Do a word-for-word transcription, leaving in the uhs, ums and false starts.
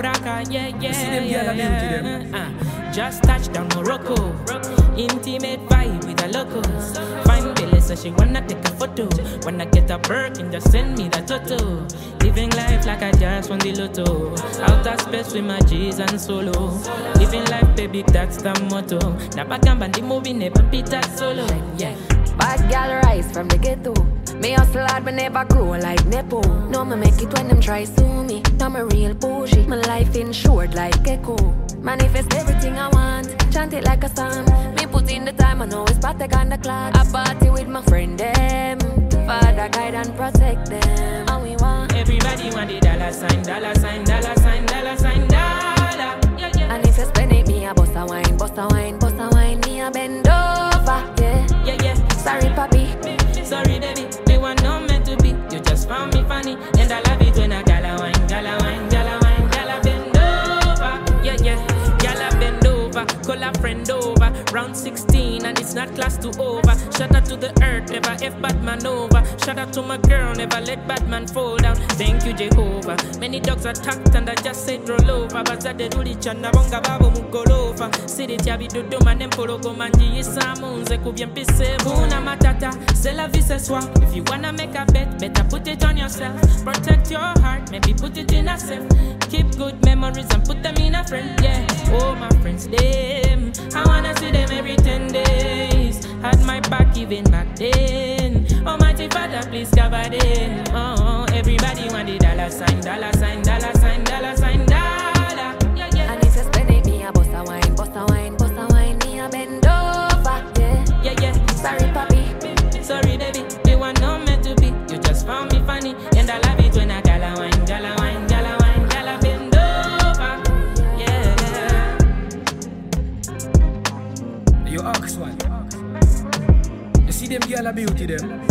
Braka, yeah, yeah. You see them yeah, gyal a yeah. beauty them. Uh, just touched down Morocco. Intimate vibe with the locals. Fine Billy, so she wanna take a photo. Wanna get a Birkin, just send me the toto. Living life like I just won the lotto. Outer space with my G's and solo. Living life, baby, that's the motto. Napakamba the movie never beat that solo. Yeah. Bad gal rise from the ghetto. Me hustle hard but never grow like Nepo. No, me make it when them try sue me. I'm a real bougie. My life insured like Echo. Manifest everything I want. Chant it like a song. Me put in the time, I know it's Patek on the clock. I party with my friend them. Father guide and protect them. And we want everybody want the dollar sign, dollar sign, dollar sign, dollar sign, dollar. Yeah, yeah. And if you spend it, me a bust a wine, bust a wine, bust a wine. Me a bend over, yeah, yeah, yeah. Sorry, papi. Sorry, baby. We were not meant to be. You just found me funny, and I love it when I gala wine, gala wine, gala wine, gala bend over. Yeah, yeah. Gala bend over, call a friend over. Round sixteen, and it's not class to over. Shout out to the earth, never F Batman over. Shout out to my girl, never let Batman fall down. Thank you, Jehovah. Many dogs attacked, and I just said roll over. But I did really chana bonga babo mugolova. City tiabi do do man empolo go manji isa munze kubien pisse muna matata. C'est la vie, c'est soi. If you wanna make a bet, better put it on yourself. Protect your heart, maybe put it in a safe. Keep good memories and put them in a friend, yeah. Oh, my friends, them. I wanna see them every ten days. Had my back even back then. Almighty Father, please cover them. Oh, everybody want the dollar sign, dollar sign, dollar sign, dollar sign, dollar. Yeah, yeah. And if you spend it, me a bust a wine, bust a wine, bust a wine. Me a bend over, yeah, yeah, yeah. Sorry, papi. Sorry, baby. We were not meant to be. You just found me funny, and I love it when I gala wine, gala wine, gala wine, gala bend over. Yeah. You ask one. You see them gyal a beauty them.